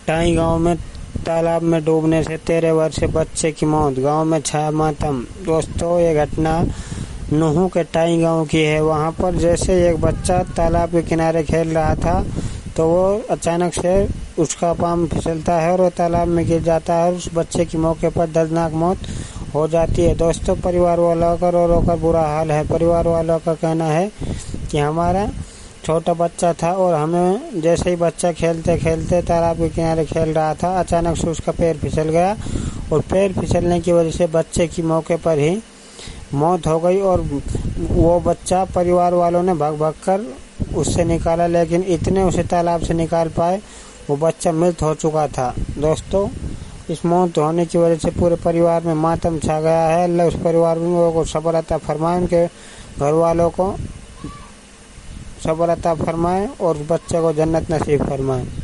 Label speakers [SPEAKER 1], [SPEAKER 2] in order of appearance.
[SPEAKER 1] Tie गांव में तालाब में डूबने से 13 वर्षीय बच्चे की मौत, गांव में छाया मातम। दोस्तों, ये घटना नूहू के टाई गांव की है। वहां पर जैसे एक बच्चा तालाब के किनारे खेल रहा था तो वो अचानक से उसका पाँव फिसलता है और वो तालाब में गिर जाता है और उस बच्चे की मौके पर दर्दनाक मौत हो जाती है। दोस्तों, परिवार वालों का रो रो कर बुरा हाल है। परिवार वालों का कहना है कि हमारा छोटा बच्चा था और हमें जैसे ही बच्चा खेलते खेलते तालाब के किनारे खेल रहा था, अचानक से उसका पैर फिसल गया और पैर फिसलने की वजह से बच्चे की मौके पर ही मौत हो गई। और वो बच्चा परिवार वालों ने भाग भाग कर उससे निकाला, लेकिन इतने उसे तालाब से निकाल पाए वो बच्चा मृत हो चुका था। दोस्तों, इस मौत होने की वजह से पूरे परिवार में मातम छा गया है। अल्लाह उस परिवार को सब्र अता फरमाए, उनके घर वालों को सब्र अता फरमाए और बच्चे को जन्नत नसीब फरमाए।